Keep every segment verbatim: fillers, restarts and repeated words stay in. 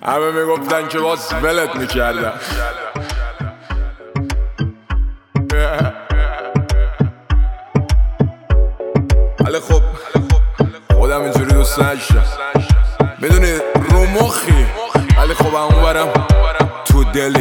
همه میگفتن که باز ولت میکردم. ولی خب خودم اینجوری دوست نداشتم، میدونی رو مخی، ولی خب همون برم تو دلی.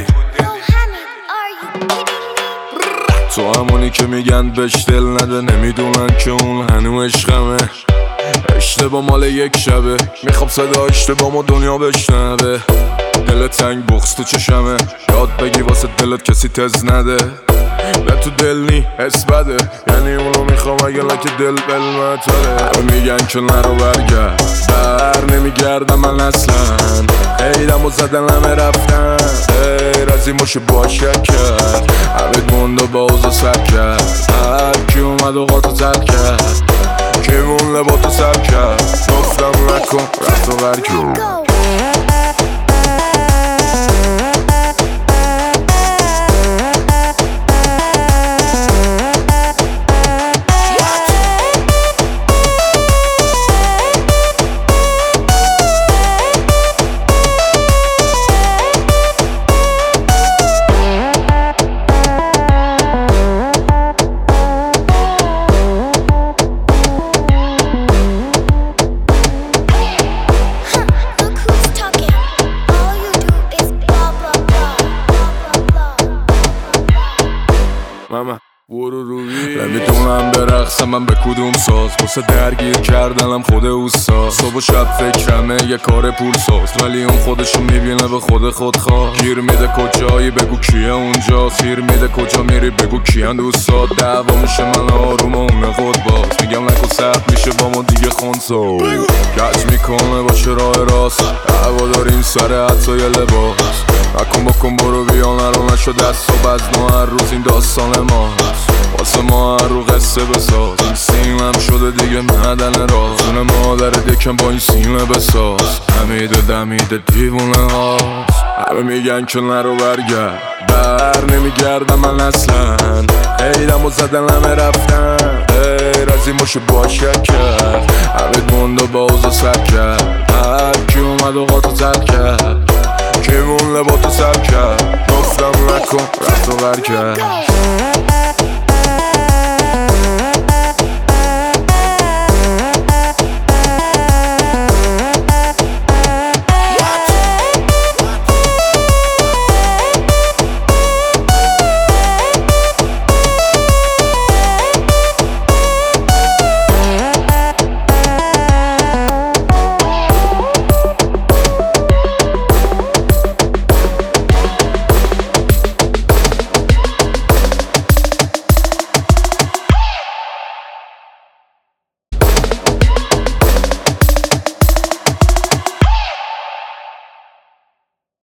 تو همونی که میگن بهش دل نده، نمیدونن که اون هنو عشقمه. اشتباه مال یک شبه، میخوام صدا اشتباه دنیا بشنوه. دل تنگ بغض تو چشمه، یاد بگی واسه دلت کسی تز نده. نه تو دل نی حس بده، یعنی اونو میخوام اگه لکه دل بلمتره. همه میگن که نرو برگرد، بر نمیگردم من اصلا. ایدم و زدن همه رفتن، غیر از این باشه باشک کرد. همه موند و بازو سر کرد، هر کی اومد و قاطو زد کرد. کی مون لباتو سر کرد، گفتم نکن رفت و برکن. ماما برو روی نمیدونم برقصم من به کدوم ساز، واسه درگیر کردنم خود اوستا. صبح و شب فکرمه یه کار پول ساز، ولی اون خودشو میبینه به خود خود خواه. گیر میده کجایی بگو کیه اونجا، سیر میده کجا میری بگو کیان دوستات. دعوا میشه من آروم و اونه خود باز، میگم نکن سخت میشه با ما دیگه خونسا. کج میکنه باشه راه راست، هوا داریم سر حتی یه لباس. نکن بکن برو بیا نرو نشو دست و بزن هر روز این داستان ماست. واسه ما هر رو قصه بساز، این سیمم شده دیگه معدن راز. اون مادر دکم با این سیمه بساز، همیده دمیده دیوونه هاست. همه میگن که نرو برگرد، بر نمیگردم من اصلا. ایدم و زدن همه رفتن، غیر از این باشه باشک کرد. همه موند و بازو سر کرد، هر کی اومد و قاطو زد کرد. کی مون لباتو سر کرد، گفتم نکن رفت و برکرد.